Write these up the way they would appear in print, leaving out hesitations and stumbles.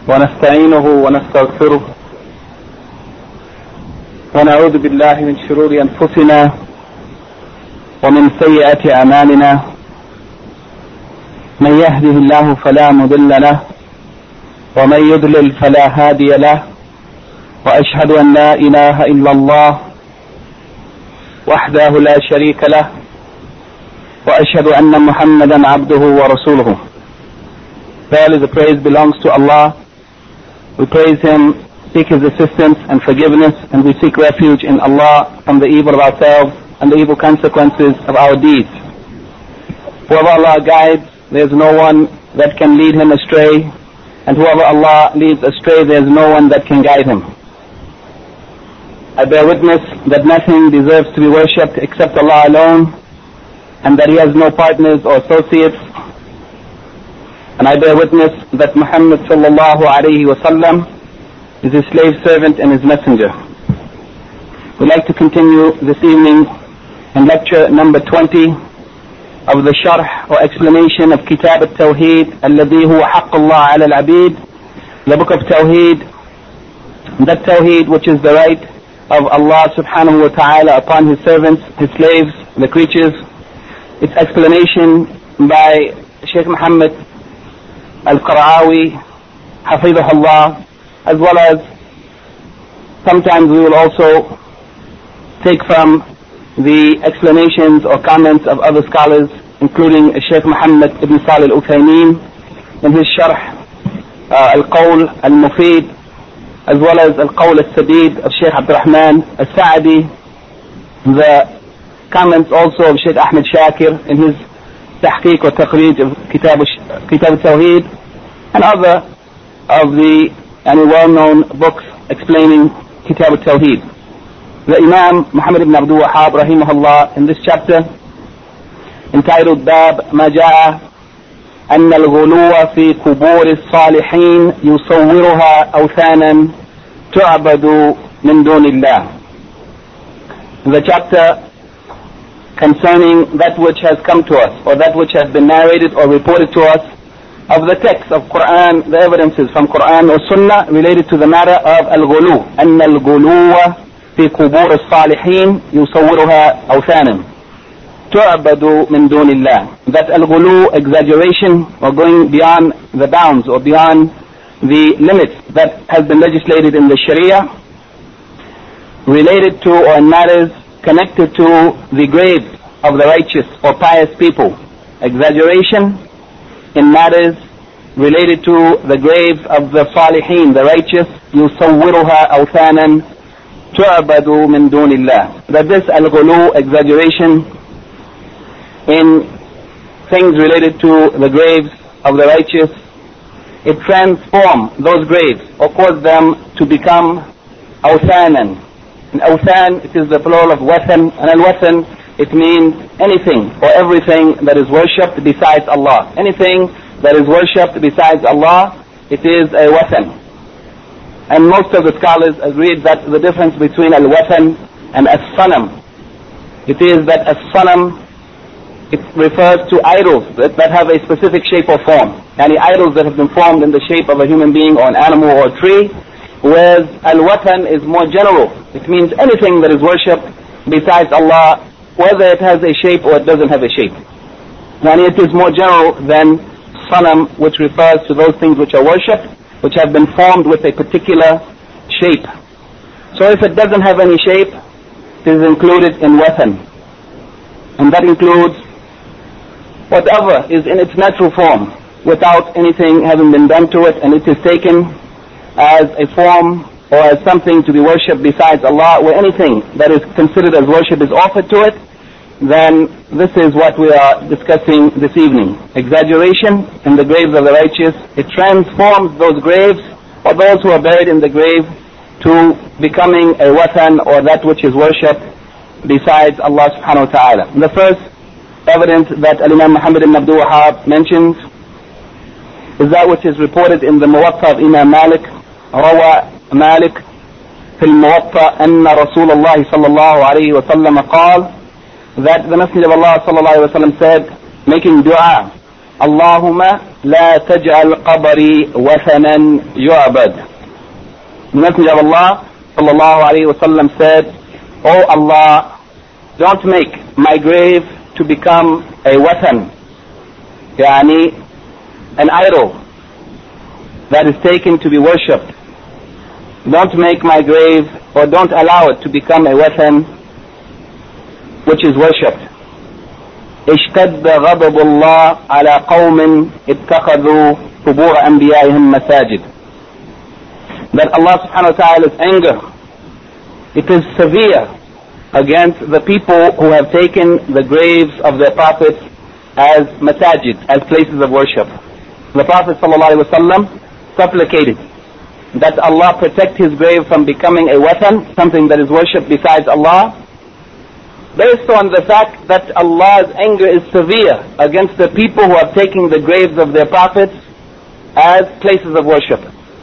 ونستعينه ونستغفره ونعوذ بالله من شرور أنفسنا ومن سيئات أعمالنا من يهده الله فلا مضل له ومن يضلل فلا هادي له وأشهد أن لا إله إلا الله وحده لا شريك له وأشهد أن محمدا عبده ورسوله. Verily the praise belongs to Allah. We praise Him, seek His assistance and forgiveness, and we seek refuge in Allah from the evil of ourselves and the evil consequences of our deeds. Whoever Allah guides, there is no one that can lead him astray, and whoever Allah leads astray, there is no one that can guide him. I bear witness that nothing deserves to be worshipped except Allah alone, and that He has no partners or associates. And I bear witness that Muhammad sallallahu alayhi wa sallam is His slave servant and His messenger. We'd like to continue this evening in lecture number 20 of the sharh or explanation of Kitab al-Tawheed alladhi huwa haqq Allah ala al-abid, the book of Tawheed, that Tawheed which is the right of Allah subhanahu wa ta'ala upon His servants, His slaves, the creatures. Its explanation by Sheikh Muhammad Al-Qara'awi hafidhahullah, as well as sometimes we will also take from the explanations or comments of other scholars, including Sheikh Muhammad ibn Salih al-Uthaymeen in his sharh Al-Qawl al-Mufid, as well as Al-Qawl al-Sadid of Sheikh Abdul Rahman al-Sa'di, the comments also of Sheikh Ahmed Shakir in his Tahqiq or Taqreej of Kitab al-Tawheed, and other of the well-known books explaining Kitab al-Tawheed. The Imam Muhammad ibn Abdul Wahhab rahimahullah in this chapter entitled Bab Ma Ja'a أن الغلو في قبور الصالحين يصورها أوثانا تعبد من دون الله. The chapter concerning that which has come to us, or that which has been narrated or reported to us of the text of Quran, the evidences from Quran or Sunnah related to the matter of al-ghulu. أن الغلو في قبور الصالحين يصورها أوثانا تعبد من دون الله. That al-ghulu, exaggeration or going beyond the bounds or beyond the limits that has been legislated in the Sharia related to or in matters connected to the graves of the righteous or pious people. Exaggeration in matters related to the graves of the Salihin, the righteous. يصورها أوثانا تعبد من دون الله. That this al-ghulu, exaggeration in things related to the graves of the righteous, it transforms those graves or cause them to become awthanan. In awthan, it is the plural of wathan, and al-wathan, it means anything or everything that is worshipped besides Allah. Anything that is worshipped besides Allah, it is a wathan. And most of the scholars agreed that the difference between al-wathan and as-sanam, it is that as-sanam, it refers to idols that have a specific shape or form. Any idols that have been formed in the shape of a human being or an animal or a tree, whereas al-wathan is more general. It means anything that is worshipped besides Allah, whether it has a shape or it doesn't have a shape. And it is more general than sanam, which refers to those things which are worshipped, which have been formed with a particular shape. So if it doesn't have any shape, it is included in wathan. And that includes whatever is in its natural form, without anything having been done to it, and it is taken as a form or as something to be worshipped besides Allah, where anything that is considered as worship is offered to it, then this is what we are discussing this evening. Exaggeration in the graves of the righteous, it transforms those graves or those who are buried in the grave to becoming a wathan or that which is worshipped besides Allah subhanahu wa ta'ala. The first evidence that Imam Muhammad ibn Abdul Wahhab mentions is that which is reported in the Muwatta of Imam Malik. روى مالك في الموطأ أن رسول الله صلى الله عليه وسلم قال, that the Messenger of Allah صلى الله عليه وسلم said, making dua, Allahumma la taj'al qabri wathanan yu'bad. The Messenger of Allah sallallahu alayhi wa sallam said, "O Allah, don't make my grave to become a wathan, yani an idol that is taken to be worshipped. Don't make my grave, or don't allow it to become a wathan which is worshipped. اشتد غضب الله على قوم اتخذوا قبور أنبيائهم مساجد." That Allah subhanahu wa ta'ala's anger, it is severe against the people who have taken the graves of their prophets as masajid, as places of worship. The Prophet sallallahu alaihi wasallam supplicated that Allah protect his grave from becoming a wathan, something that is worshipped besides Allah, based on the fact that Allah's anger is severe against the people who are taking the graves of their prophets as places of worship.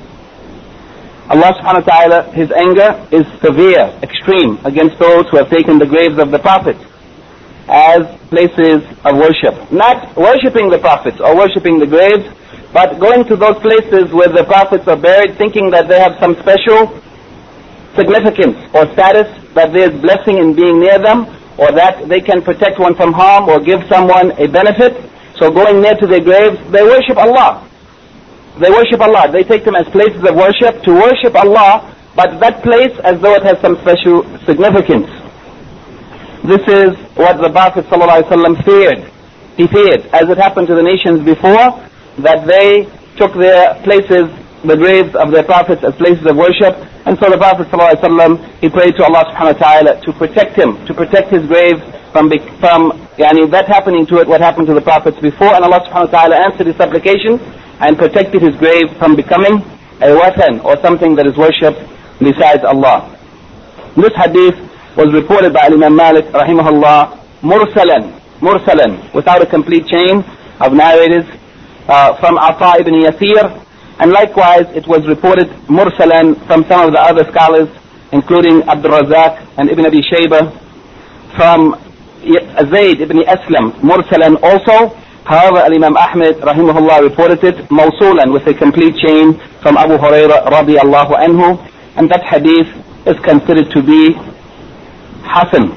Allah subhanahu wa ta'ala, his anger is severe, extreme, against those who have taken the graves of the prophets as places of worship. Not worshipping the prophets or worshipping the graves, but going to those places where the prophets are buried, thinking that they have some special significance or status, that there is blessing in being near them, or that they can protect one from harm or give someone a benefit. So going near to their graves, they worship Allah. They worship Allah. They take them as places of worship, to worship Allah, but that place as though it has some special significance. This is what the Prophet ﷺ feared. He feared, as it happened to the nations before, that they took their places, the graves of their prophets, as places of worship. And so the Prophet ﷺ, he prayed to Allah subhanahu wa ta'ala to protect him, to protect his grave from that happening to it, what happened to the prophets before. And Allah subhanahu wa ta'ala answered his supplication and protected his grave from becoming a wathan, or something that is worshipped besides Allah. This hadith was reported by Imam Malik rahimahullah mursalan, without a complete chain of narrators, from Ata ibn Yasir, and likewise it was reported mursalan from some of the other scholars, including Abdul Razak and Ibn Abi Shayba, from Zayd ibn Aslam mursalan also. However, Imam Ahmed rahimahullah reported it mawsulan, with a complete chain, from Abu Hurairah radiyallahu anhu, and that hadith is considered to be Hasan.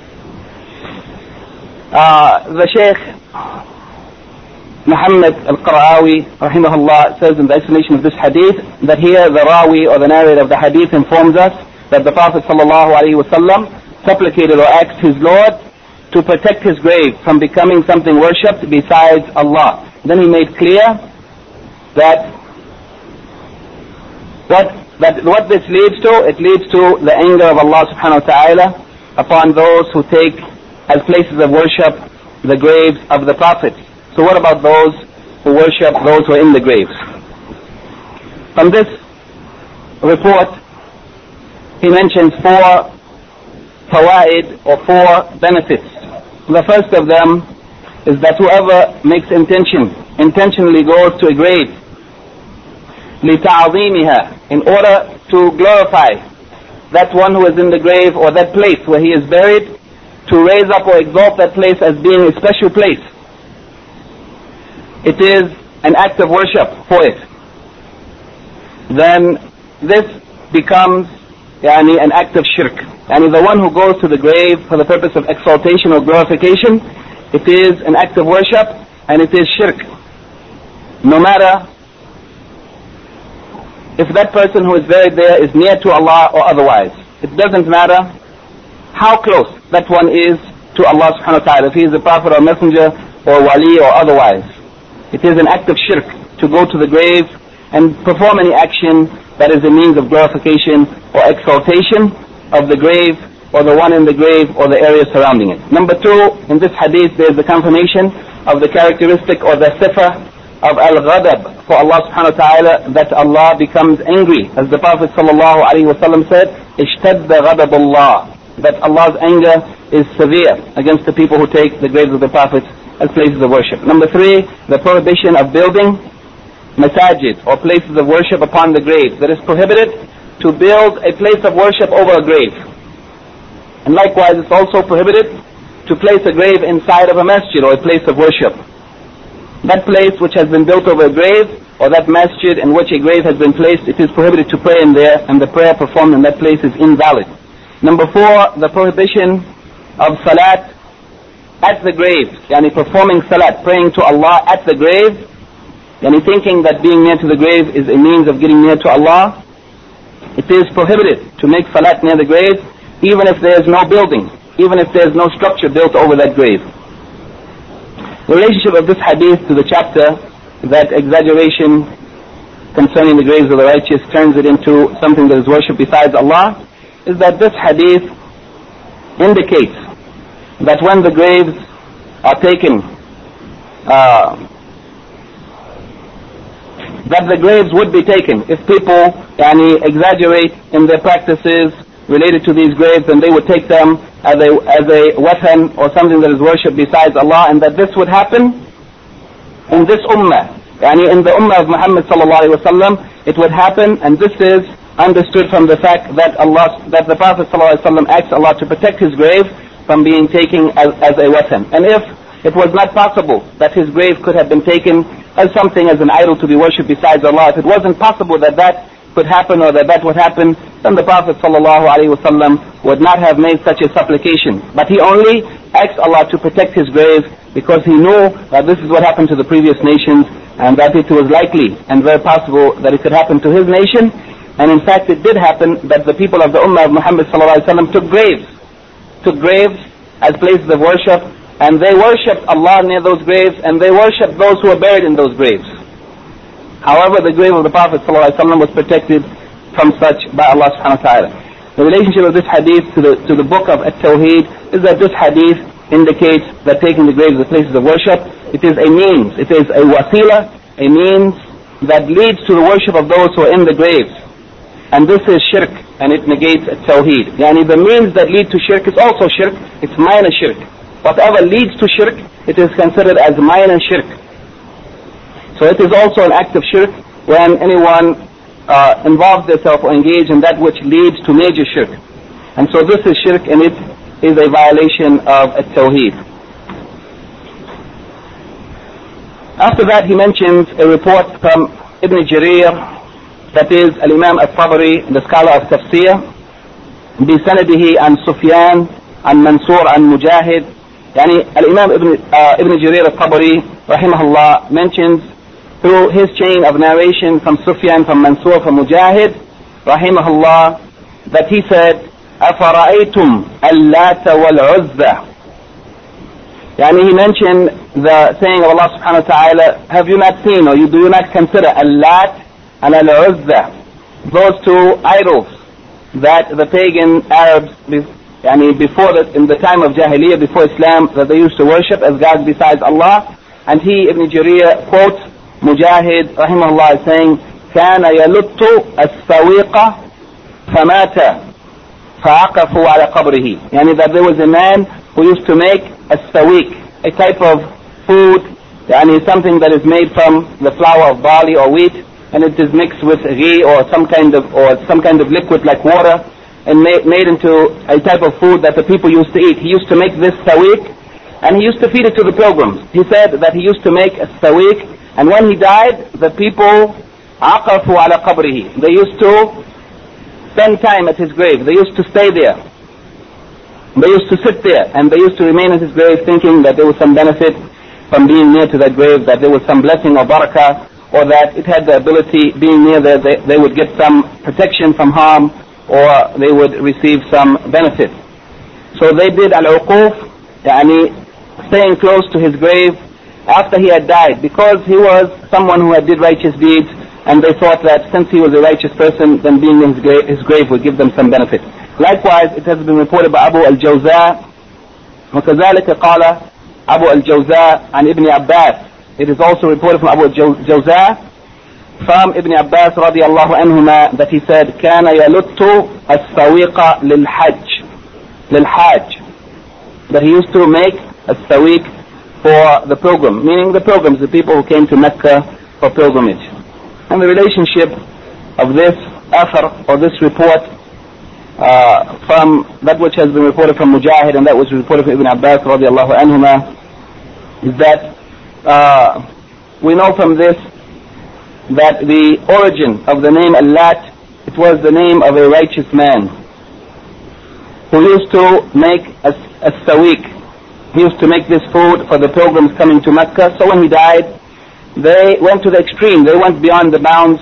The Shaykh Muhammad al-Qara'awi rahimahullah says in the explanation of this hadith that here the Rawi, or the narrator of the hadith, informs us that the Prophet sallallahu alaihi wasallam supplicated or asked his Lord to protect his grave from becoming something worshipped besides Allah. Then he made clear that what this leads to, it leads to the anger of Allah subhanahu wa ta'ala upon those who take as places of worship the graves of the prophets. So what about those who worship those who are in the graves? From this report, he mentions 4 fawaid, or 4 benefits. The first of them is that whoever makes intentionally goes to a grave, لِتَعْظِيمِهَا, in order to glorify that one who is in the grave, or that place where he is buried, to raise up or exalt that place as being a special place. It is an act of worship for it. Then this becomes an act of shirk. And the one who goes to the grave for the purpose of exaltation or glorification, it is an act of worship, and it is shirk. No matter if that person who is buried there is near to Allah or otherwise. It doesn't matter how close that one is to Allah subhanahu wa ta'ala, if he is a prophet or messenger or wali or otherwise. It is an act of shirk to go to the grave and perform any action that is a means of glorification or exaltation of the grave, or the one in the grave, or the area surrounding it. Number 2, in this hadith there is the confirmation of the characteristic or the sifa of al-ghadab for Allah subhanahu wa ta'ala, that Allah becomes angry, as the Prophet sallallahu alaihi wasallam said, اشتد غضب Allah, that Allah's anger is severe against the people who take the graves of the prophets as places of worship. Number 3, the prohibition of building masajid, or places of worship, upon the grave. That is prohibited to build a place of worship over a grave. And likewise it's also prohibited to place a grave inside of a masjid, or a place of worship. that place which has been built over a grave, or that masjid in which a grave has been placed, it is prohibited to pray in there, and the prayer performed in that place is invalid. Number 4, the prohibition of salat at the grave, yani performing salat, praying to Allah at the grave, yani thinking that being near to the grave is a means of getting near to Allah. It is prohibited to make salat near the grave, even if there is no building, even if there is no structure built over that grave. The relationship of this hadith to the chapter that exaggeration concerning the graves of the righteous turns it into something that is worshipped besides Allah is that this hadith indicates that when the graves are taken, that the graves would be taken if people exaggerate in their practices related to these graves, and they would take them as a weapon or something that is worshipped besides Allah, and that this would happen in this ummah, in the ummah of Muhammad sallallahu alaihi wasallam, it would happen, and this is understood from the fact that the Prophet sallallahu alaihi wasallam asked Allah to protect his grave from being taken as a weapon. And if it was not possible that his grave could have been taken as something, as an idol to be worshipped besides Allah, if it wasn't possible that that could happen or that would happen, then the Prophet sallallahu alaihi wasallam would not have made such a supplication. But he only asked Allah to protect his grave because he knew that this is what happened to the previous nations, and that it was likely and very possible that it could happen to his nation. And in fact it did happen that the people of the ummah of Muhammad sallallahu alaihi wasallam took graves as places of worship, and they worshipped Allah near those graves, and they worshipped those who were buried in those graves. However, the grave of the Prophet ﷺ was protected from such by Allah subhanahu wa ta'ala. The relationship of this hadith to the book of At-Tawheed is that this hadith indicates that taking the graves as places of worship, it is a means, it is a wasila, a means that leads to the worship of those who are in the graves. And this is shirk, and it negates At-Tawheed. Yani the means that lead to shirk is also shirk, it's minor shirk. Whatever leads to shirk, it is considered as minor shirk. So it is also an act of shirk when anyone involves themselves or engage in that which leads to major shirk. And so this is shirk, and it is a violation of At-Tawheed. After that he mentions a report from Ibn Jarir, that is Al-Imam Al-Tabari, the scholar of Tafsir, بسنده عن سفيان عن منصور عن مجاهد. Al-Imam Ibn Jarir Al-Tabari rahimahullah mentions through his chain of narration from Sufyan, from Mansur, from Mujahid rahimahullah, that he said, أَفَرَأَيْتُمْ اللَّاتَ وَالْعُزَّةَ. He mentioned the saying of Allah subhanahu wa ta'ala, have you not seen, or do you not consider Al-Lat and Al-Uzza, those two idols that the pagan Arabs before in the time of Jahiliyyah, before Islam, that they used to worship as gods besides Allah? And he, Ibn Jarir, quotes Mujahid rahimahullah saying, كان يلط السويق فمات فعقفوا على قبره. That there was a man who used to make a sawiq, a type of food, something that is made from the flour of barley or wheat, and it is mixed with ghee or some kind of liquid like water, and made into a type of food that the people used to eat. He used to make this sawiq, and he used to feed it to the pilgrims. He said that he used to make a sawiq, and when he died, the people aqafu ala qabrihi. They used to spend time at his grave. They used to stay there. They used to sit there, and they used to remain at his grave, thinking that there was some benefit from being near to that grave, that there was some blessing or barakah, or that it had the ability, being near there, they would get some protection from harm, or they would receive some benefit. So they did al-uquf, staying close to his grave after he had died, because he was someone who had did righteous deeds, and they thought that since he was a righteous person, then being in his grave would give them some benefit. Likewise, it has been reported by Abu al-Jawza, وكذلك قال Abu al-Jawza عن Ibn Abbas. It is also reported from Abu al-Jawza from Ibn Abbas رضي الله عنهما that he said, كان يلط السويق للحاج, that he used to make a sawiq for the pilgrim, meaning the pilgrims, the people who came to Mecca for pilgrimage. And the relationship of this athar, or this report, from that which has been reported from Mujahid and that which was reported from Ibn Abbas radiallahu anhuma, is that we know from this that the origin of the name Allat, it was the name of a righteous man who used to make a sawiq. He used to make this food for the pilgrims coming to Mecca. So when he died, they went to the extreme. They went beyond the bounds.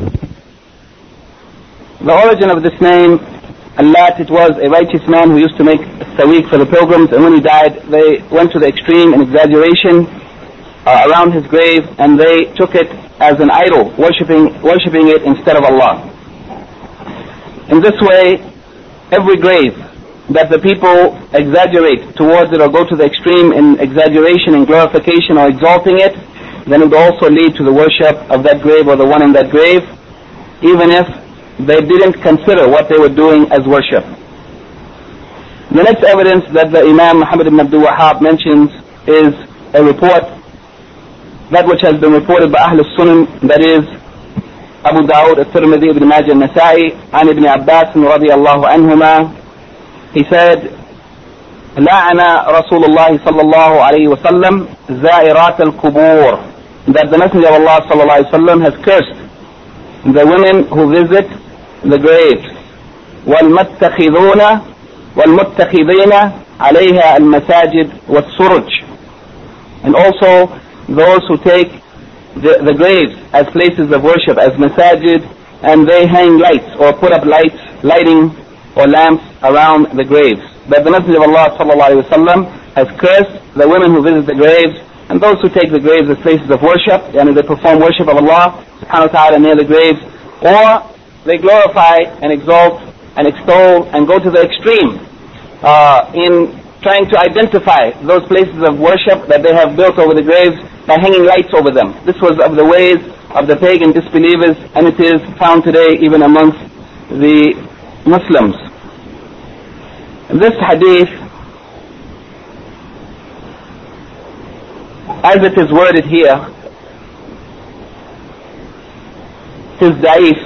The origin of this name, Allat, it was a righteous man who used to make a sawiq for the pilgrims, and when he died, they went to the extreme in exaggeration around his grave, and they took it as an idol, worshipping it instead of Allah. In this way, every grave that the people exaggerate towards it or go to the extreme in exaggeration and glorification or exalting it, then it would also lead to the worship of that grave or the one in that grave, even if they didn't consider what they were doing as worship. The next evidence that the Imam Muhammad ibn Abdul Wahhab mentions is a report, that which has been reported by Ahl al-Sunan, that is Abu Dawud, al-Tirmidhi, Ibn Majah, al-Nasa'i, and Ibn Abbas radiyallahu anhuma. He said, لَعَنَ رَسُولُ اللَّهِ صَلَّى اللَّهُ عَلَيْهِ وَسَلَّمْ زَائِرَاتَ الْقُبُورِ, that the Messenger of Allah sallallahu alayhi wa sallam has cursed the women who visit the graves. وَالْمُتَّخِذِينَ عَلَيْهَا الْمَسَاجِدِ وَالسُّرُجِ, and also those who take the graves as places of worship, as masajid, and they hang lights or put up lighting or lamps around the graves. But the Messenger of Allah sallallahu alaihi wasallam has cursed the women who visit the graves and those who take the graves as places of worship, and they perform worship of Allah subhanahu wa ta'ala near the graves, or they glorify and exalt and extol and go to the extreme in trying to identify those places of worship that they have built over the graves by hanging lights over them. This was of the ways of the pagan disbelievers, and it is found today even amongst the Muslims. This hadith, as it is worded here, is da'if.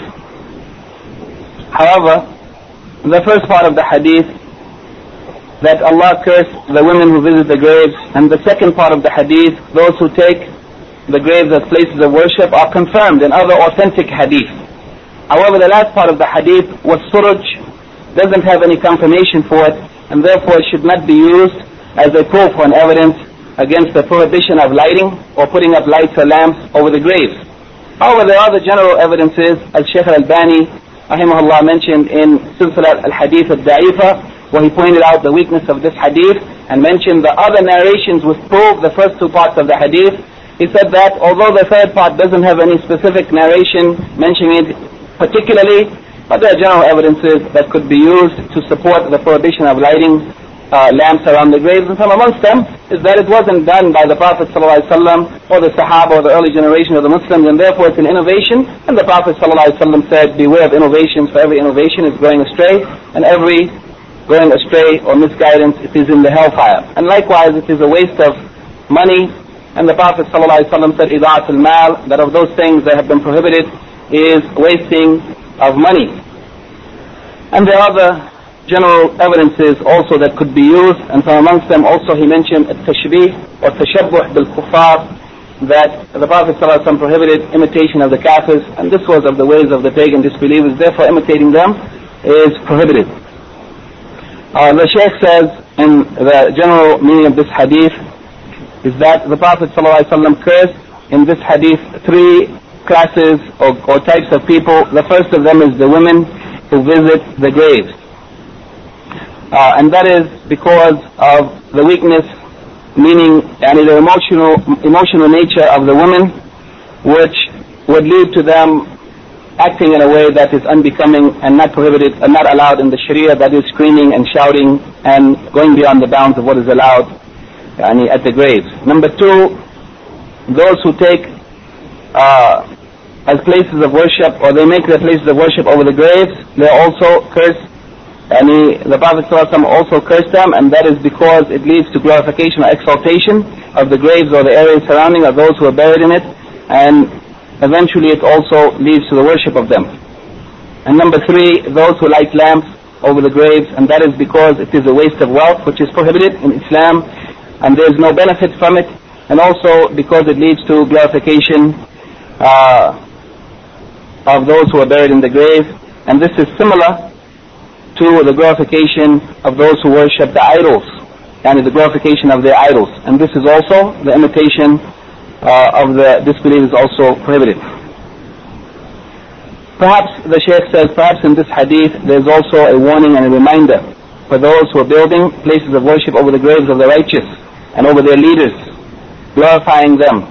However, the first part of the hadith, that Allah cursed the women who visit the graves, and the second part of the hadith, those who take the graves as places of worship, are confirmed in other authentic hadith. However, the last part of the hadith, was suruj, doesn't have any confirmation for it, and therefore it should not be used as a proof or an evidence against the prohibition of lighting or putting up lights or lamps over the graves. However, there are the general evidences, as Shaykh al-Albani rahimahullah mentioned in Silsilat al-Hadith al-Da'ifa, where he pointed out the weakness of this hadith and mentioned the other narrations which prove the first two parts of the hadith. He said that although the third part doesn't have any specific narration mentioning it particularly, but there are general evidences that could be used to support the prohibition of lighting lamps around the graves, and from amongst them is that it wasn't done by the Prophet ﷺ or the Sahaba or the early generation of the Muslims, and therefore it's an innovation, and the Prophet ﷺ said, beware of innovations, for every innovation is going astray, and every going astray or misguidance, it is in the hellfire. And likewise, it is a waste of money, and the Prophet ﷺ said, إِضَاعَةُ الْمَالِ, that of those things that have been prohibited is wasting of money. And there are other general evidences also that could be used, and from amongst them also he mentioned at-tashbih or tashabbuh bil-kuffar, that the Prophet ﷺ prohibited imitation of the kafirs, and this was of the ways of the pagan disbelievers, therefore imitating them is prohibited. The Shaykh says in the general meaning of this hadith is that the Prophet ﷺ cursed in this hadith three classes or types of people. The first of them is the women who visit the graves, and that is because of the weakness, meaning the emotional nature of the women, which would lead to them acting in a way that is unbecoming and not prohibited and not allowed in the Sharia, that is screaming and shouting and going beyond the bounds of what is allowed at the graves. Number two, those who take as places of worship, or they make their places of worship over the graves, they also curse, the Prophet ﷺ also cursed them, and that is because it leads to glorification or exaltation of the graves or the areas surrounding of those who are buried in it, and eventually it also leads to the worship of them. And number three, those who light lamps over the graves, and that is because it is a waste of wealth which is prohibited in Islam, and there is no benefit from it, and also because it leads to glorification of those who are buried in the grave. And this is similar to the glorification of those who worship the idols, and the glorification of their idols. And this is also, the imitation of the disbelievers is also prohibited. Perhaps, the Shaykh says, perhaps in this hadith there is also a warning and a reminder for those who are building places of worship over the graves of the righteous and over their leaders, glorifying them.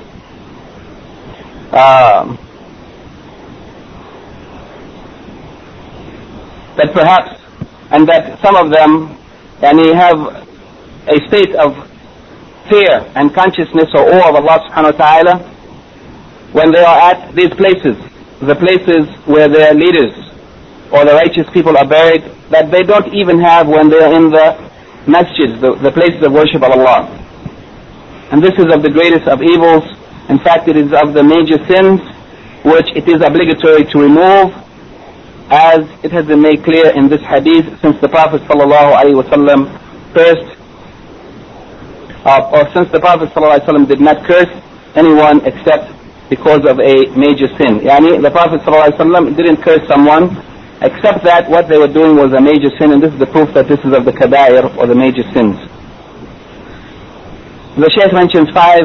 That perhaps, and that some of them have a state of fear and consciousness or awe of Allah subhanahu wa ta'ala when they are at these places, the places where their leaders or the righteous people are buried, that they don't even have when they are in the masjids, the places of worship of Allah. And this is of the greatest of evils. In fact, it is of the major sins which it is obligatory to remove, as it has been made clear in this hadith, since the Prophet ﷺ cursed, or since the Prophet ﷺ did not curse anyone except because of a major sin. Yani, the Prophet ﷺ didn't curse someone except that what they were doing was a major sin, and this is the proof that this is of the kabair, or the major sins. The Shaykh mentions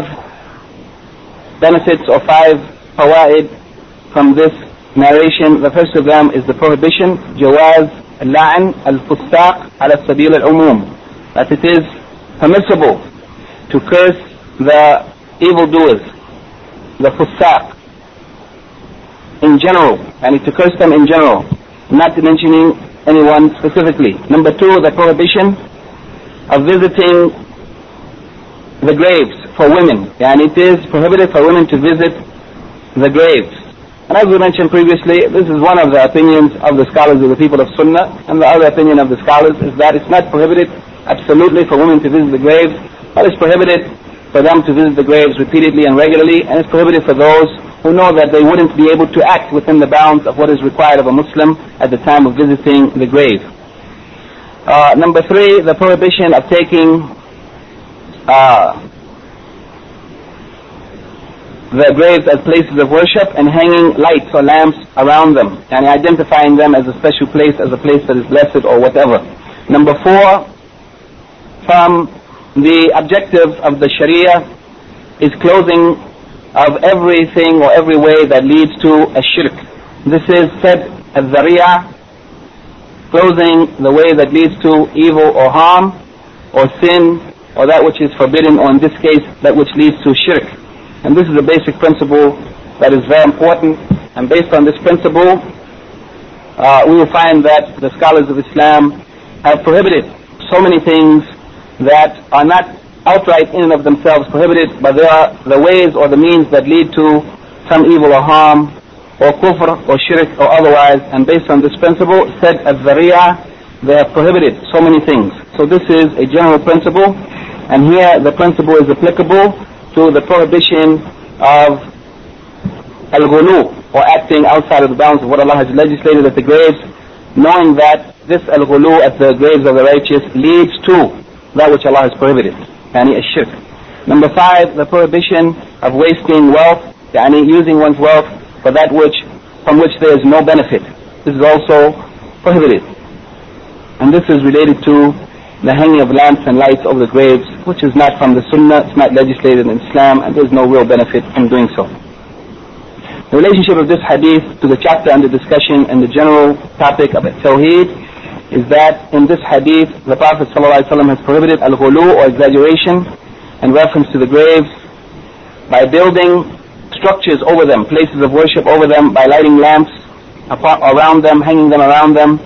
5 benefits or 5 fawaid from this narration. The first of them is the prohibition, jawaz al-la'n al-fustaq ala sabil al-umum, that it is permissible to curse the evildoers, the fustaq, in general, and to curse them in general, not mentioning anyone specifically. Number 2, the prohibition of visiting the graves for women, and it is prohibited for women to visit the graves. And as we mentioned previously, this is one of the opinions of the scholars of the people of Sunnah, and the other opinion of the scholars is that it's not prohibited absolutely for women to visit the graves, but it's prohibited for them to visit the graves repeatedly and regularly, and it's prohibited for those who know that they wouldn't be able to act within the bounds of what is required of a Muslim at the time of visiting the grave. Number 3, the prohibition of taking the graves as places of worship and hanging lights or lamps around them, and identifying them as a special place, as a place that is blessed or whatever. Number 4, from the objectives of the Sharia is closing of everything or every way that leads to a shirk. This is said as dhari'ah, closing the way that leads to evil or harm or sin or that which is forbidden, or in this case that which leads to shirk. And this is a basic principle that is very important, and based on this principle we will find that the scholars of Islam have prohibited so many things that are not outright in and of themselves prohibited, but there are the ways or the means that lead to some evil or harm or kufr or shirk or otherwise, and based on this principle, said as dhari'ah, they have prohibited so many things. So this is a general principle, and here the principle is applicable to the prohibition of al-ghulu, or acting outside of the bounds of what Allah has legislated at the graves, knowing that this al-ghulu at the graves of the righteous leads to that which Allah has prohibited, yani ash-shirk. Number 5, the prohibition of wasting wealth, yani using one's wealth for that from which there is no benefit. This is also prohibited. And this is related to the hanging of lamps and lights over the graves, which is not from the Sunnah, it's not legislated in Islam, and there is no real benefit in doing so. The relationship of this hadith to the chapter under discussion and the general topic of Tawheed is that in this hadith the Prophet ﷺ has prohibited al-ghulu, or exaggeration in reference to the graves, by building structures over them, places of worship over them, by lighting lamps around them, hanging them around them,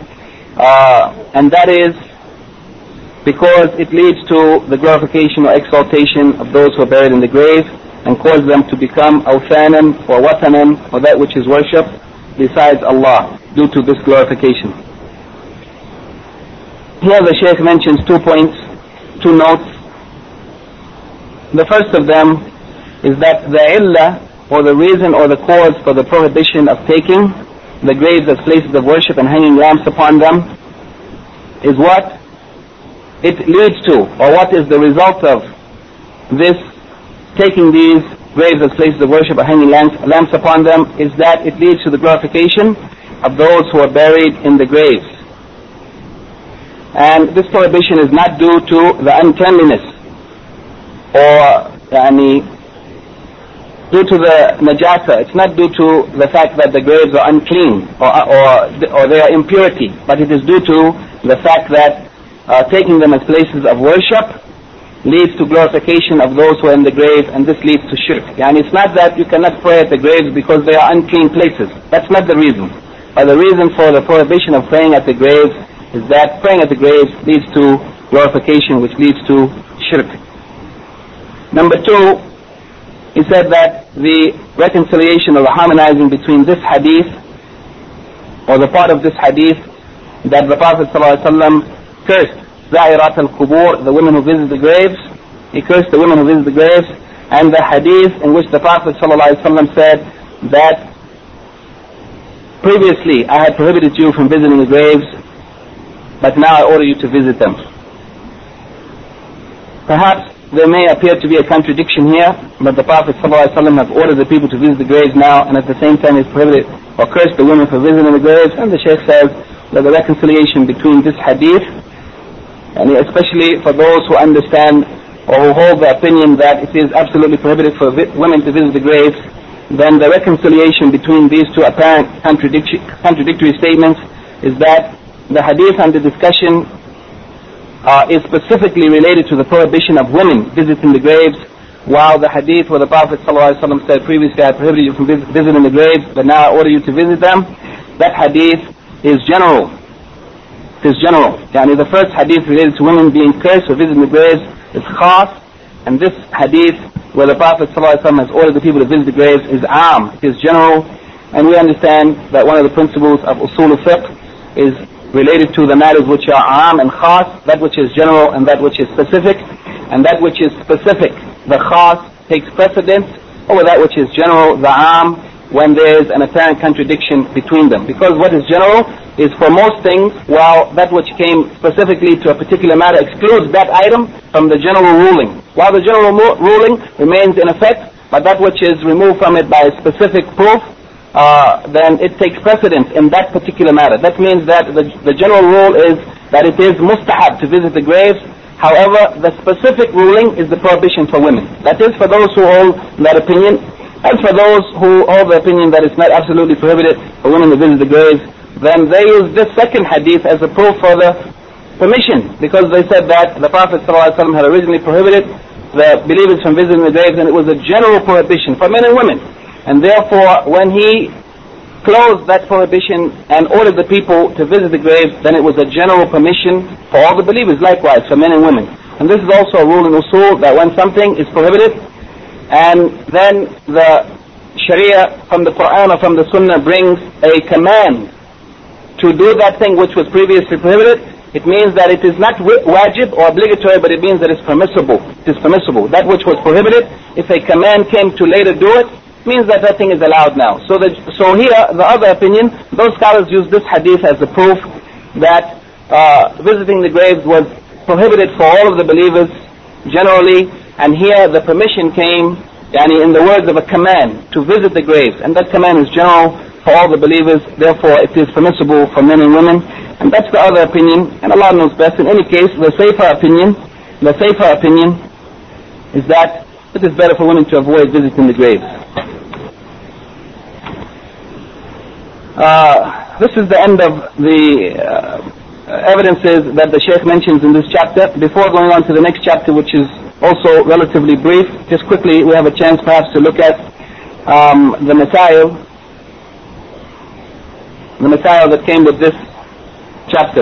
and that is because it leads to the glorification or exaltation of those who are buried in the grave, and cause them to become awthanan or watanan, or that which is worshipped besides Allah, due to this glorification. Here the Shaykh mentions 2 points, 2 notes. The first of them is that the illah, or the reason or the cause for the prohibition of taking the graves as places of worship and hanging lamps upon them is what it leads to, or what is the result of this taking these graves as places of worship or hanging lamps upon them is that it leads to the glorification of those who are buried in the graves. And this prohibition is not due to the uncleanliness or due to the najasa. It's not due to the fact that the graves are unclean or they are impurity, but it is due to the fact that taking them as places of worship leads to glorification of those who are in the grave, and this leads to shirk. It's not that you cannot pray at the graves because they are unclean places. That's not the reason. But the reason for the prohibition of praying at the graves is that praying at the graves leads to glorification, which leads to shirk. Number two, he said that the reconciliation or the harmonizing between this hadith, or the part of this hadith, that the Prophet ﷺ cursed Za'irat al-Qubur, the women who visit the graves. He cursed the women who visit the graves, and the hadith in which the Prophet ﷺ said that previously I had prohibited you from visiting the graves, but now I order you to visit them. Perhaps there may appear to be a contradiction here, but the Prophet ﷺ has ordered the people to visit the graves now, and at the same time he's prohibited or cursed the women for visiting the graves. And the Shaykh says that the reconciliation between this hadith, and especially for those who understand or who hold the opinion that it is absolutely prohibited for women to visit the graves, then the reconciliation between these two apparent contradictory statements is that the hadith under discussion is specifically related to the prohibition of women visiting the graves, while the hadith where the Prophet ﷺ said previously I prohibited you from visiting the graves, but now I order you to visit them, that hadith is general. It is general. The first hadith related to women being cursed for visiting the graves is khas, and this hadith where the Prophet ﷺ has ordered the people to visit the graves is am. It is general, and we understand that one of the principles of usul al-fiqh is related to the matters which are am and khas, that which is general and that which is specific, and that which is specific, the khas, takes precedence over that which is general, the am, when there is an apparent contradiction between them. Because what is general is for most things, while that which came specifically to a particular matter excludes that item from the general ruling. While the general ruling remains in effect, but that which is removed from it by a specific proof, then it takes precedence in that particular matter. That means that the general rule is that it is mustahab to visit the graves. However, the specific ruling is the prohibition for women. That is for those who hold that opinion. As for those who hold the opinion that it's not absolutely prohibited for women to visit the graves, then they use this second hadith as a proof for the permission, because they said that the Prophet ﷺ had originally prohibited the believers from visiting the graves, and it was a general prohibition for men and women. And therefore, when he closed that prohibition and ordered the people to visit the graves, then it was a general permission for all the believers, likewise for men and women. And this is also a rule in usul, that when something is prohibited and then the Sharia from the Quran or from the Sunnah brings a command to do that thing which was previously prohibited, it means that it is not wajib or obligatory, but it means that it's permissible. It is permissible. That which was prohibited, if a command came to later do it, means that that thing is allowed now. So here, the other opinion, those scholars use this hadith as a proof that visiting the graves was prohibited for all of the believers generally, and here the permission came in the words of a command to visit the graves, and that command is general for all the believers, therefore it is permissible for men and women. And that's the other opinion, and Allah knows best. In any case, the safer opinion is that it is better for women to avoid visiting the graves. This is the end of the evidences that the Shaykh mentions in this chapter. Before going on to the next chapter, which is also relatively brief, just quickly, we have a chance perhaps to look at the masail that came with this chapter.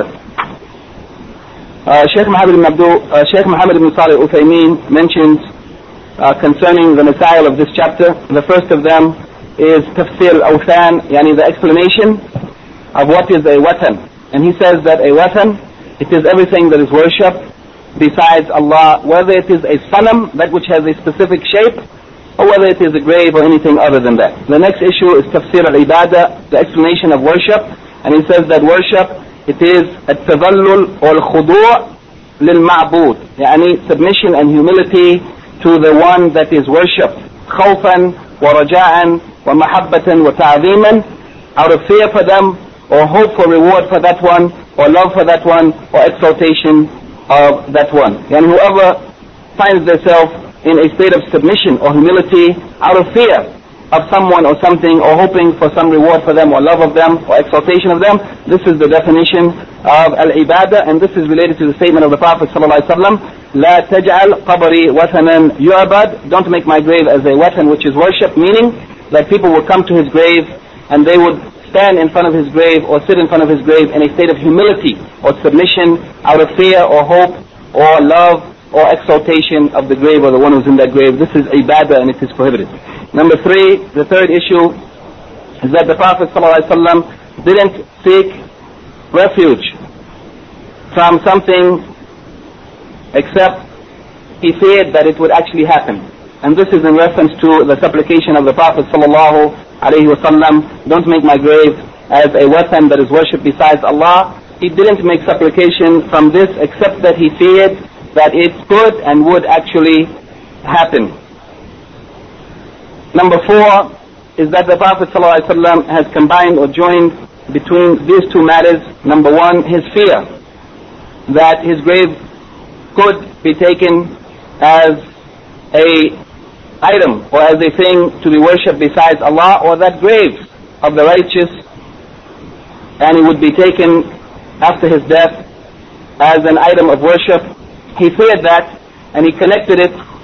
Shaykh Muhammad ibn Salih Uthaymeen mentions concerning the masail of this chapter. The first of them is tafsir al-awthan, the explanation of what is a watan. And he says that a watan, it is everything that is worshipped besides Allah, whether it is a sanam, that which has a specific shape, or whether it is a grave or anything other than that. The next issue is tafsir al-ibadah, the explanation of worship. And he says that worship, it is at-tadallul or al-khudu' lil-ma'bud, submission and humility to the one that is worshipped, khawfan wa raja'an wa mahabbatan wa ta'zeeman, out of fear for them, or hope for reward for that one, or love for that one, or exaltation of that one. And whoever finds themselves in a state of submission or humility out of fear of someone or something, or hoping for some reward for them, or love of them, or exaltation of them, this is the definition of al-ibadah, and this is related to the statement of the Prophet ﷺ, لا تجعل قبري وثنا يعبد, don't make my grave as a weapon which is worship, meaning that people would come to his grave and they would stand in front of his grave or sit in front of his grave in a state of humility or submission out of fear or hope or love or exaltation of the grave or the one who's in that grave. This is ibadah and it is prohibited. Number 3, the third issue is that the Prophet ﷺ didn't seek refuge from something except he feared that it would actually happen. And this is in reference to the supplication of the Prophet ﷺ, don't make my grave as a weapon that is worshipped besides Allah. He didn't make supplication from this except that he feared that it could and would actually happen. Number 4 is that the Prophet ﷺ has combined or joined between these two matters. Number 1, his fear that his grave could be taken as a item or as a thing to be worshipped besides Allah, or that graves of the righteous, and it would be taken after his death as an item of worship. He feared that, and he connected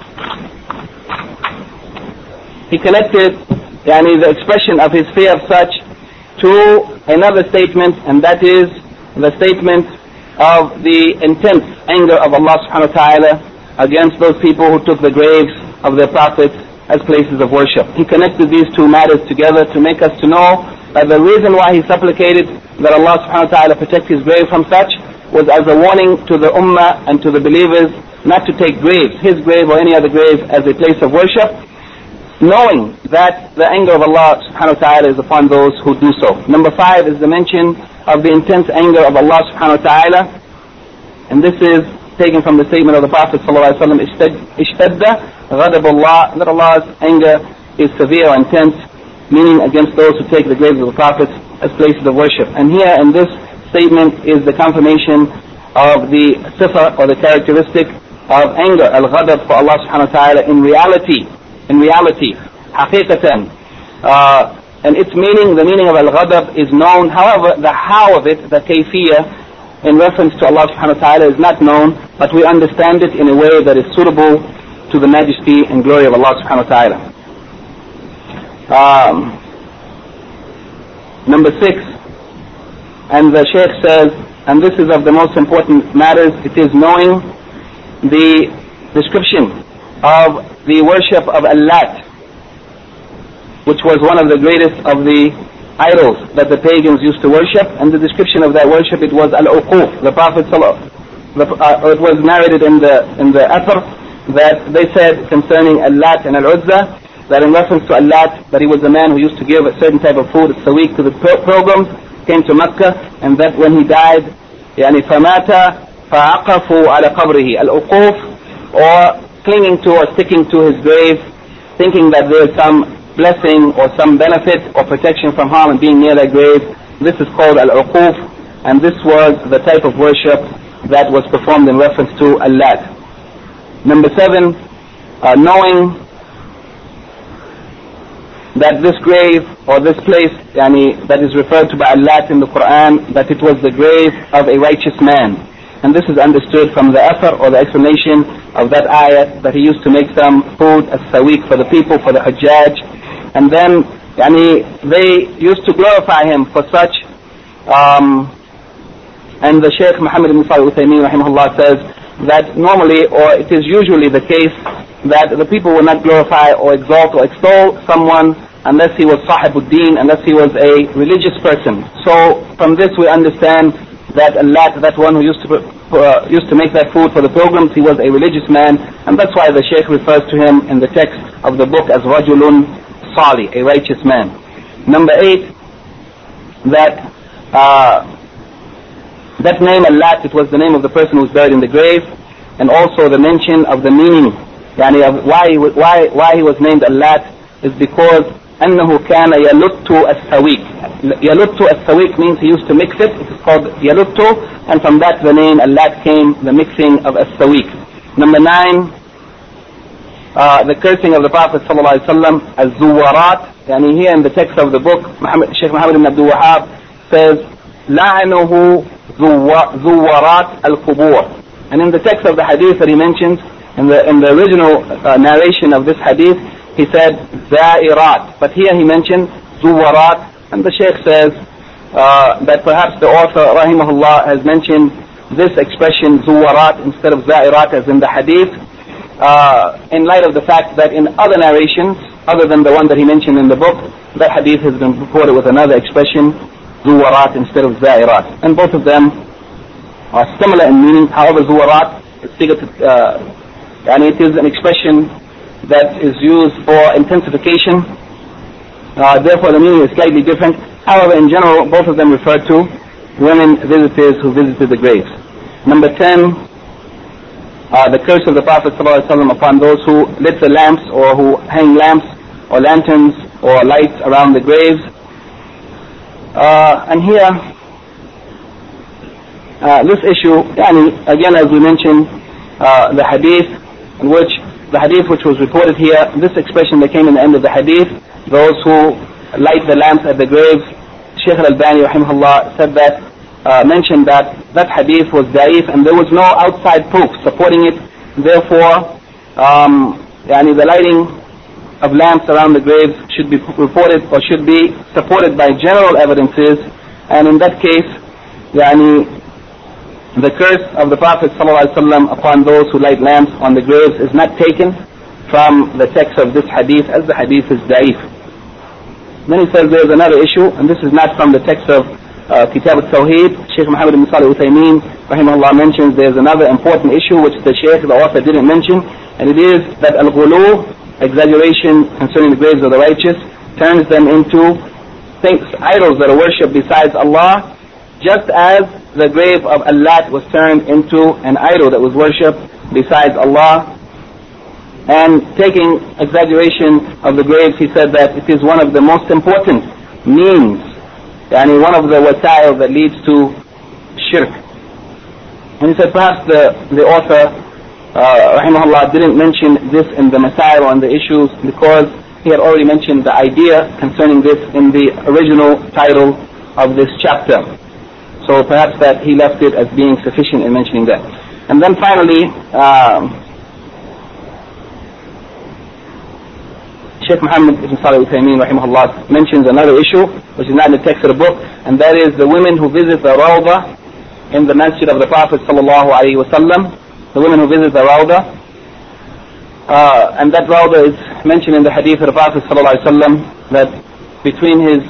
the expression of his fear of such to another statement, and that is the statement of the intense anger of Allah subhanahu wa ta'ala against those people who took the graves of their prophets as places of worship. He connected these two matters together to make us to know that the reason why he supplicated that Allah subhanahu wa ta'ala protect his grave from such was as a warning to the ummah and to the believers not to take graves, his grave or any other grave, as a place of worship, knowing that the anger of Allah subhanahu wa ta'ala is upon those who do so. Number 5 is the mention of the intense anger of Allah subhanahu wa ta'ala, and this is taken from the statement of the Prophet sallallahu alaihi wasallam, ishtadda ghadab Allah, that Allah's anger is severe or intense, meaning against those who take the graves of the prophets as places of worship. And here in this statement is the confirmation of the sifa or the characteristic of anger, al-ghadab for Allah subhanahu wa ta'ala in reality, haqiqatan. And its meaning, the meaning of al-ghadab is known. However, the how of it, the kayfiyah, in reference to Allah subhanahu wa ta'ala is not known, but we understand it in a way that is suitable to the majesty and glory of Allah subhanahu wa ta'ala. Number 6, and the Shaykh says, and this is of the most important matters, it is knowing the description of the worship of Allat, which was one of the greatest of the idols that the pagans used to worship. And the description of that worship, it was al-uquf. The Prophet it was narrated in the Athar that they said concerning Allat and Al-Uzza, that in reference to Allat, that he was a man who used to give a certain type of food a week to the pilgrims, came to Mecca, and that when he died, yani famata fa'aqafu ala qabrihi, al-uquf, or clinging to or sticking to his grave, thinking that there is some blessing or some benefit or protection from harm in being near that grave. This is called al-uquf, and this was the type of worship that was performed in reference to Allat. Number 7, knowing that this grave or this place that is referred to by Allat in the Quran, that it was the grave of a righteous man. And this is understood from the Athar or the explanation of that ayat, that he used to make some food as sawiq for the people, for the Hajjaj, and then they used to glorify him for such. And the Shaykh Muhammad ibn Salih al-Uthaymeen rahimahullah says that normally, or it is usually the case, that the people will not glorify or exalt or extol someone unless he was sahibuddin, unless he was a religious person. So from this we understand that Allat, that one who used to make that food for the pilgrims, he was a religious man, and that's why the Shaykh refers to him in the text of the book as Rajulun Salih, a righteous man. Number 8, that name Allat, it was the name of the person who was buried in the grave, and also the mention of the meaning why he was named Allat is because أنه كان يلت السويق. يلت السويق means he used to mix it. It is called يلت, and from that the name Allat came, the mixing of السويق. Number 9, the cursing of the Prophet ﷺ as zuwarat. Yani here in the text of the book, Sheikh Muhammad ibn Abdul Wahhab says لعنه zuwarat al-qubur. And in the text of the hadith that he mentions, in the original narration of this hadith, he said zairat, but here he mentioned zuwarat, and the Sheikh says that perhaps the author rahimahullah has mentioned this expression zuwarat instead of zairat as in the hadith, in light of the fact that in other narrations other than the one that he mentioned in the book, that hadith has been reported with another expression, zuwarat instead of zairat, and both of them are similar in meaning. However, zuwarat it is an expression that is used for intensification, therefore the meaning is slightly different. However, in general, both of them refer to women visitors who visited the graves. Number 10, the curse of the Prophet ﷺ upon those who lit the lamps, or who hang lamps or lanterns or lights around the graves. And here, this issue, again as we mentioned, the hadith which was reported here, this expression that came in the end of the hadith, those who light the lamps at the graves, Shaykh al-Albani rahimahullah said that, mentioned that hadith was da'if and there was no outside proof supporting it. Therefore, the lighting of lamps around the graves should be reported, or should be supported by general evidences, and in that case, the curse of the Prophet ﷺ upon those who light lamps on the graves is not taken from the text of this hadith, as the hadith is da'if. Then he says there is another issue, and this is not from the text of Kitab al-Tawheed. Shaykh Muhammad ibn Salih al-Uthaymeen rahimahullah mentions there is another important issue which the author didn't mention, and it is that al-ghulu, exaggeration concerning the graves of the righteous, turns them into idols that are worshipped besides Allah, just as the grave of Allat was turned into an idol that was worshipped besides Allah. And taking exaggeration of the graves, he said that it is one of the most important means, one of the wasa'il that leads to shirk. And he said perhaps the author rahimahullah didn't mention this in the masail and the issues because he had already mentioned the idea concerning this in the original title of this chapter. So perhaps that he left it as being sufficient in mentioning that. And then finally, Shaykh Muhammad ibn Salih al-Uthaymeen rahimahullah mentions another issue which is not in the text of the book, and that is the women who visit the Rawdah in the masjid of the Prophet sallallahu alaihi wasallam. The women who visit the Rawdah, and that Rawdah is mentioned in the hadith of the Prophet sallallahu alaihi wasallam that between his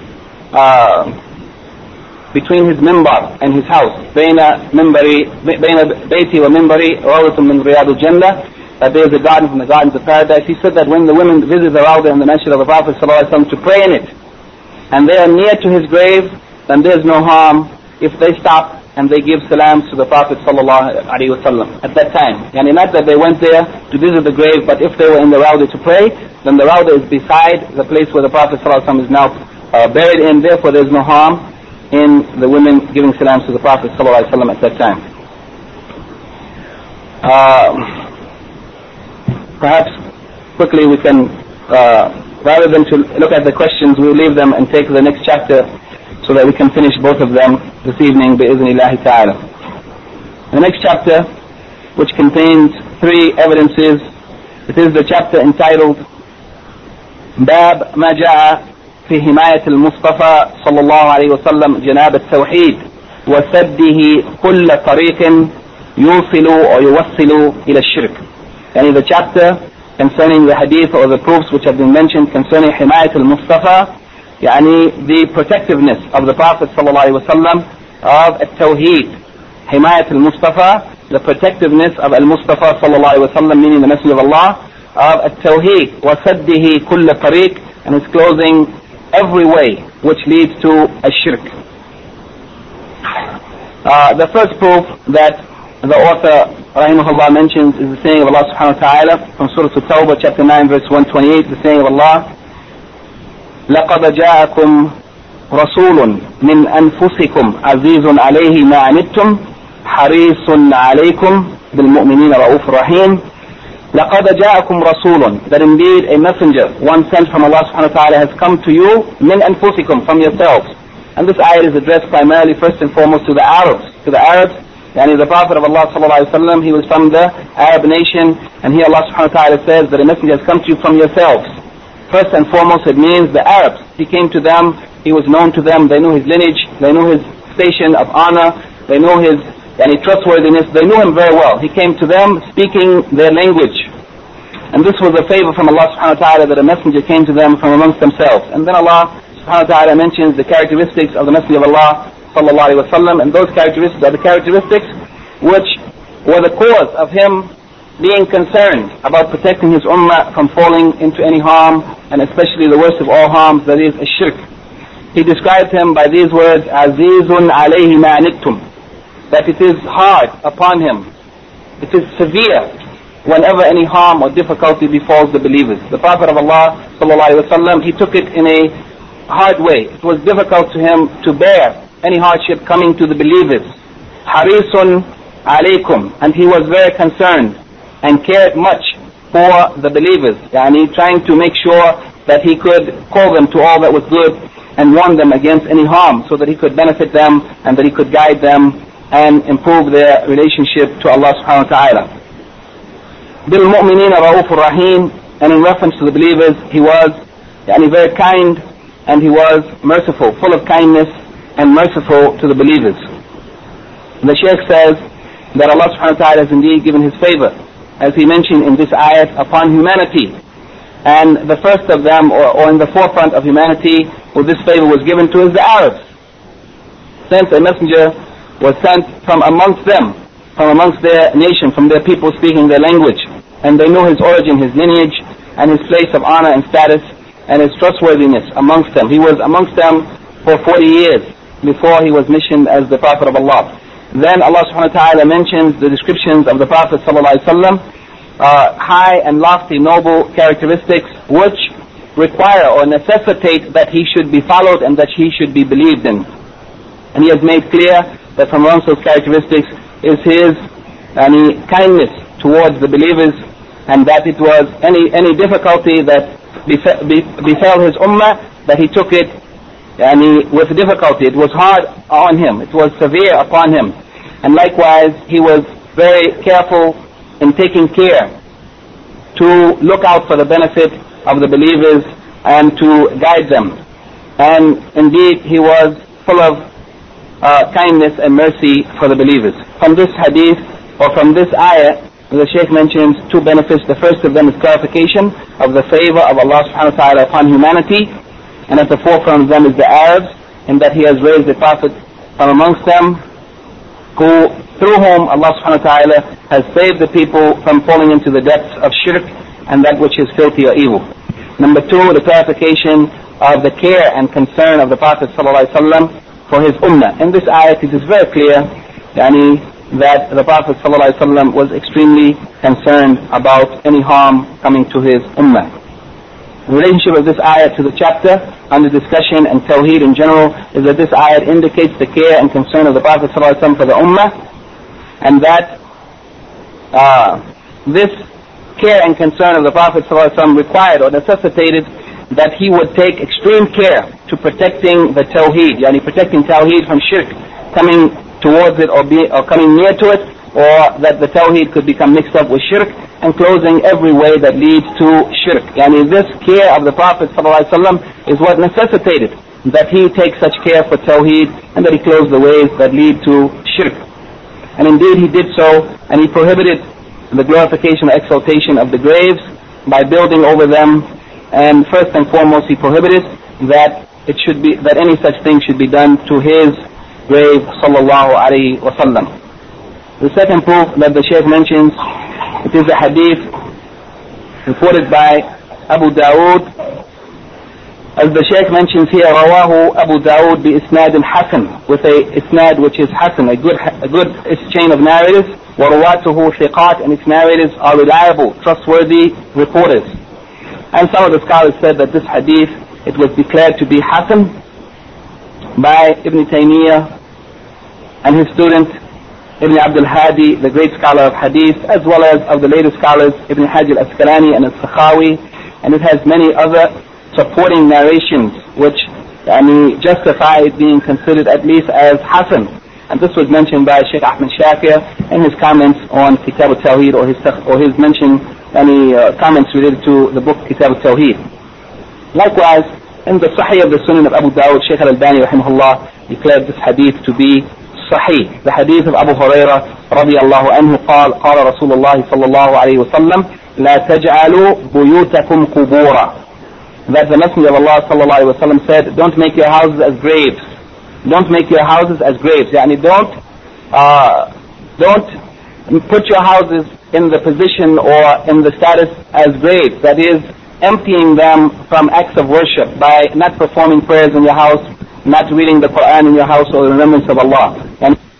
mimbar and his house, بين بيتي ومنبري روضة من رياض الجنة, that there is a garden from the gardens of paradise. He said that when the women visit the Rawdah in the masjid of the Prophet ﷺ to pray in it, and they are near to his grave, then there is no harm if they stop and they give salams to the Prophet ﷺ at that time. Not that they went there to visit the grave, but if they were in the Rawdah to pray, then the Rawdah is beside the place where the Prophet ﷺ is now buried in. Therefore there is no harm in the women giving salams to the Prophet ﷺ at that time. Perhaps quickly we can, rather than to look at the questions, we'll leave them and take the next chapter so that we can finish both of them this evening bi'iznillahi ta'ala. The next chapter, which contains 3 evidences, it is the chapter entitled Bab ma ja'a في حماية المصطفى صلى الله عليه وسلم جناب التوحيد وسده كل طريق يوصل أو يوصل إلى الشرك. The chapter concerning the hadith or the proofs which have been mentioned concerning حماية المصطفى, the protectiveness of the Prophet صلى الله عليه وسلم of التوحيد. حماية المصطفى, the protectiveness of al-Mustafa صلى الله عليه وسلم, meaning the Messenger of Allah, of التوحيد وسده كل طريق, and is closing every way which leads to a shirk. The first proof that the author rahimahullah mentions is the saying of Allah subhanahu wa ta'ala from Surah At-Tawbah chapter 9 verse 128, the saying of Allah, لَقَدْ جَاءَكُمْ رَسُولٌ مِّنْ أَنفُسِكُمْ عَزِيزٌ عَلَيْهِ مَا عَنِتُّمْ حَرِيصٌ عَلَيْكُمْ بِالْمُؤْمِنِينَ رَءُوفٌ رَحِيمٌ. لَقَدْ جَاءَكُمْ رَسُولٌ, that indeed a messenger, one sent from Allah subhanahu wa ta'ala, has come to you, مِّنْ أَنفُسِكُمْ, from yourselves. And this ayah is addressed primarily first and foremost to the Arabs. Yani the Prophet of Allah sallallahu alaihi wasallam, he was from the Arab nation, and here Allah subhanahu wa ta'ala says that a messenger has come to you from yourselves. First and foremost, it means the Arabs. He came to them, he was known to them, they knew his lineage, they knew his station of honor, they knew his trustworthiness, they knew him very well. He came to them speaking their language. And this was a favor from Allah subhanahu wa ta'ala that a messenger came to them from amongst themselves. And then Allah subhanahu wa ta'ala mentions the characteristics of the messenger of Allah sallallahu alaihi wasallam, and those characteristics are the characteristics which were the cause of him being concerned about protecting his ummah from falling into any harm, and especially the worst of all harms, that is shirk. He described him by these words, Azizun alayhi ma anittum, that it is hard upon him, it is severe whenever any harm or difficulty befalls the believers. The Prophet of Allah sallallahu alaihi wasallam, he took it in a hard way. It was difficult to him to bear any hardship coming to the believers. Harisun alaykum, and he was very concerned and cared much for the believers, yani trying to make sure that he could call them to all that was good and warn them against any harm, so that he could benefit them and that he could guide them and improve their relationship to Allah subhanahu wa ta'ala. Bil mu'minina ra'ufur rahim, and in reference to the believers, he was very kind, and he was merciful, full of kindness and merciful to the believers. The Shaykh says that Allah subhanahu wa ta'ala has indeed given his favor, as he mentioned in this ayat, upon humanity. And the first of them, or in the forefront of humanity, who this favor was given to, is the Arabs. Since a messenger was sent from amongst them, from amongst their nation, from their people speaking their language, and they knew his origin, his lineage, and his place of honor and status, and his trustworthiness amongst them. He was amongst them for 40 years before he was missioned as the Prophet of Allah. Then Allah subhanahu wa ta'ala mentions the descriptions of the Prophet sallallahu alaihi wasallam, high and lofty, noble characteristics which require or necessitate that he should be followed and that he should be believed in. And he has made clear that from amongst those characteristics is his kindness towards the believers, and that it was any difficulty that befell his ummah, that he took it with difficulty. It was hard on him, it was severe upon him. And likewise, he was very careful in taking care to look out for the benefit of the believers and to guide them. And indeed, he was full of kindness and mercy for the believers. From this hadith, or from this ayah, the Shaykh mentions two benefits. The first of them is clarification of the favor of Allah subhanahu wa ta'ala upon humanity, and at the forefront of them is the Arabs, in that he has raised a prophet from amongst them, through whom Allah subhanahu wa ta'ala has saved the people from falling into the depths of shirk and that which is filthy or evil. Number two, the clarification of the care and concern of the Prophet sallallahu alaihi wasallam for his ummah. In this ayat it is very clear that the Prophet sallallahu alaihi wasallam was extremely concerned about any harm coming to his ummah. The relationship of this ayat to the chapter under discussion and Tawheed in general is that this ayat indicates the care and concern of the Prophet ﷺ for the Ummah, and that this care and concern of the Prophet ﷺ required or necessitated that he would take extreme care to protecting the Tawheed, protecting Tawheed from shirk, coming towards it or coming near to it, or that the Tawheed could become mixed up with shirk, and closing every way that leads to shirk. This care of the Prophet ﷺ is what necessitated that he take such care for Tawheed, and that he close the ways that lead to shirk. And indeed he did so, and he prohibited the glorification or exaltation of the graves by building over them, and first and foremost he prohibited that any such thing should be done to his grave sallallahu alaihi wasallam. The second proof that the Shaykh mentions, it is a hadith reported by Abu Dawood. As the Shaykh mentions here, Rawahu Abu Dawood bi isnad al-Hasan, with a isnad which is Hasan, a good chain of narratives, وَرُوَاتُهُ ثِقَات, and its narrators are reliable, trustworthy reporters. And some of the scholars said that this hadith, it was declared to be Hasan by Ibn Taymiyyah and his student Ibn Abdul Hadi, the great scholar of hadith, as well as of the later scholars Ibn Hajar al-Asqalani and al-Sakhawi, and it has many other supporting narrations which justify it being considered at least as Hasan. And this was mentioned by Sheikh Ahmed Shakir in his comments on Kitab al-Tawheed, or his mention, comments related to the book Kitab al-Tawheed. Likewise, in the Sahih of the Sunan of Abu Dawud, Sheikh al-Albani rahimahullah declared this hadith to be Sahih. The hadith of Abu Hurairah radiyallahu anhu قال رسول الله صلى الله عليه وسلم لا تجعلوا بيوتكم قبورا. That the Messenger of Allah sallallahu alayhi wa sallam said, don't make your houses as graves. Don't make your houses as graves. Yani don't put your houses in the position or in the status as graves. That is, emptying them from acts of worship by not performing prayers in your house, not reading the Quran in your house or the remembrance of Allah. And